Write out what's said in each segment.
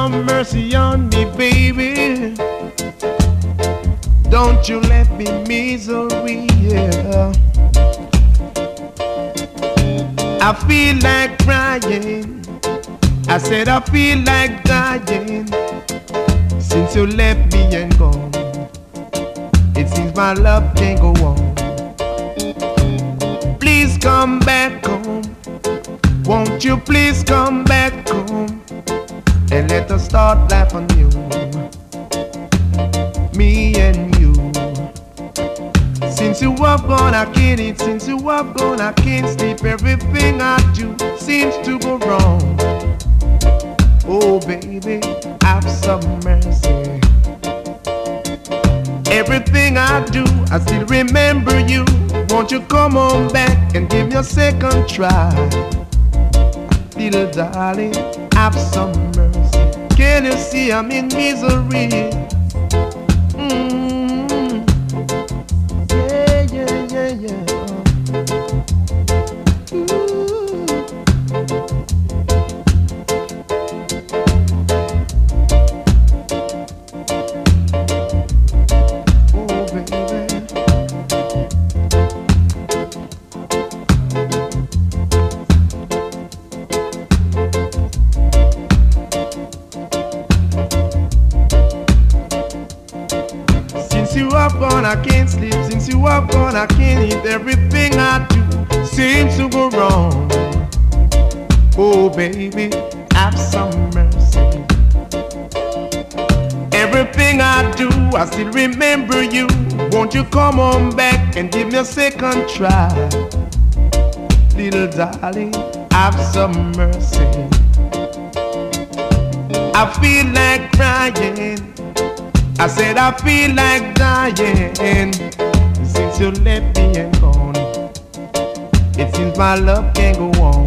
some mercy on me, baby. Don't you let me misery, yeah. I feel like crying. I said I feel like dying. Since you left me and gone, it seems my love can't go on. Please come back home. Won't you please come back home and let us start life anew, me and you. Since you are gone I can't eat, since you are gone I can't sleep. Everything I do seems to go wrong. Oh baby, have some mercy. Everything I do, I still remember you. Won't you come home back and give me a second try? Little darling, have some mercy. Can you see I'm in misery? Yeah, yeah, yeah, yeah. Since you are gone I can't sleep, since you are gone I can't eat. Everything I do seems to go wrong. Oh baby, have some mercy. Everything I do, I still remember you. Won't you come on back and give me a second try? Little darling, have some mercy. I feel like crying. I said I feel like dying. Since you left me and gone, it seems my love can't go on.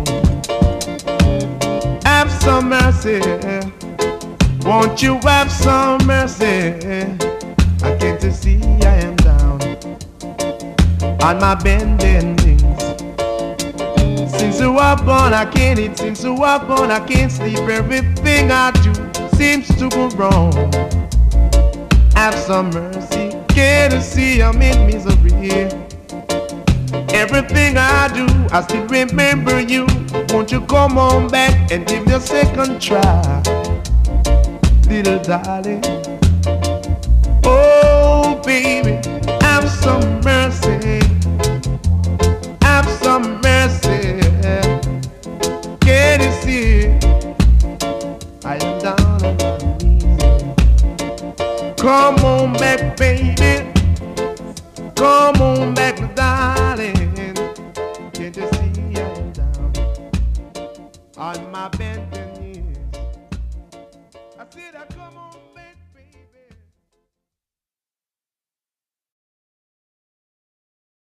Have some mercy. Won't you have some mercy? I can't you see I am down on my bending knees. Since you are gone I can't eat, since you are gone I can't sleep. Everything I do seems to go wrong. Have some mercy, can't you see I'm in misery? Everything I do, I still remember you. Won't you come on back and give me a second try? Little darling, oh baby, have some mercy. Have some mercy. Can you see I am down on my knees? Come on back, baby. Come on back, darling. Can't you see I am down on my bending knees? I said, come on back.